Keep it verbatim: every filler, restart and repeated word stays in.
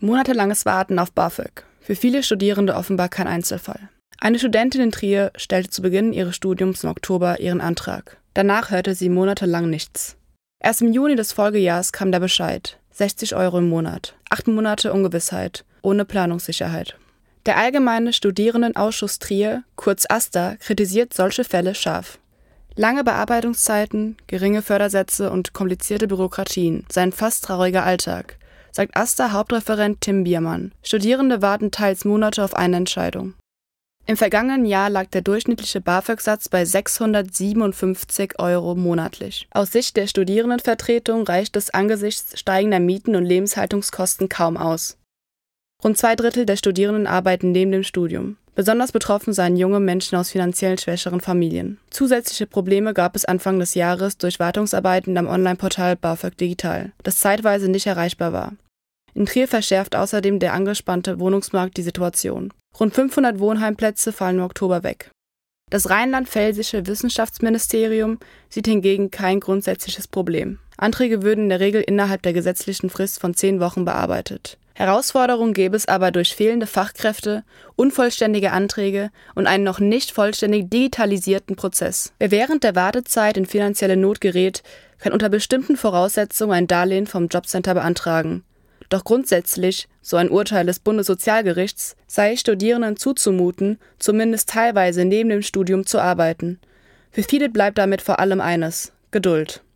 Monatelanges Warten auf BAföG. Für viele Studierende offenbar kein Einzelfall. Eine Studentin in Trier stellte zu Beginn ihres Studiums im Oktober ihren Antrag. Danach hörte sie monatelang nichts. Erst im Juni des Folgejahres kam der Bescheid. sechzig Euro im Monat. Acht Monate Ungewissheit. Ohne Planungssicherheit. Der Allgemeine Studierendenausschuss Trier, kurz AStA, kritisiert solche Fälle scharf. Lange Bearbeitungszeiten, geringe Fördersätze und komplizierte Bürokratien seien fast trauriger Alltag, sagt AStA-Hauptreferent Tim Biermann. Studierende warten teils Monate auf eine Entscheidung. Im vergangenen Jahr lag der durchschnittliche BAföG-Satz bei sechshundertsiebenundfünfzig Euro monatlich. Aus Sicht der Studierendenvertretung reicht es angesichts steigender Mieten und Lebenshaltungskosten kaum aus. Rund zwei Drittel der Studierenden arbeiten neben dem Studium. Besonders betroffen seien junge Menschen aus finanziell schwächeren Familien. Zusätzliche Probleme gab es Anfang des Jahres durch Wartungsarbeiten am Online-Portal BAföG Digital, das zeitweise nicht erreichbar war. In Trier verschärft außerdem der angespannte Wohnungsmarkt die Situation. Rund fünfhundert Wohnheimplätze fallen im Oktober weg. Das rheinland-pfälzische Wissenschaftsministerium sieht hingegen kein grundsätzliches Problem. Anträge würden in der Regel innerhalb der gesetzlichen Frist von zehn Wochen bearbeitet. Herausforderungen gäbe es aber durch fehlende Fachkräfte, unvollständige Anträge und einen noch nicht vollständig digitalisierten Prozess. Wer während der Wartezeit in finanzielle Not gerät, kann unter bestimmten Voraussetzungen ein Darlehen vom Jobcenter beantragen. Doch grundsätzlich, so ein Urteil des Bundessozialgerichts, sei Studierenden zuzumuten, zumindest teilweise neben dem Studium zu arbeiten. Für viele bleibt damit vor allem eines: Geduld.